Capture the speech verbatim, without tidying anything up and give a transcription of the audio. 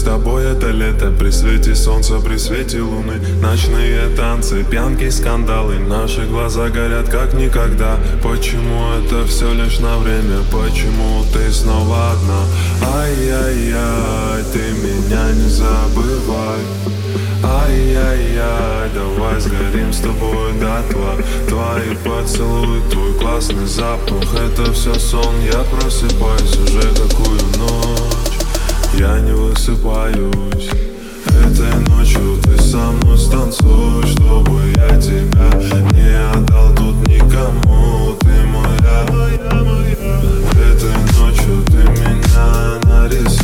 тобой это лето, при свете солнца, при свете луны. Ночные танцы, пьянки, скандалы, наши глаза горят как никогда. Почему это все лишь на время, почему ты снова одна? Ай-яй-яй, ты меня не забывай. Ай-яй-яй, давай сгорим с тобой дотла. Твои поцелуи, твой классный запах, это все сон, я просыпаюсь уже какую ночь. Я не высыпаюсь. Этой ночью ты со мной станцуй, чтобы я тебя не отдал тут никому. Ты моя, этой ночью ты меня нарисуй.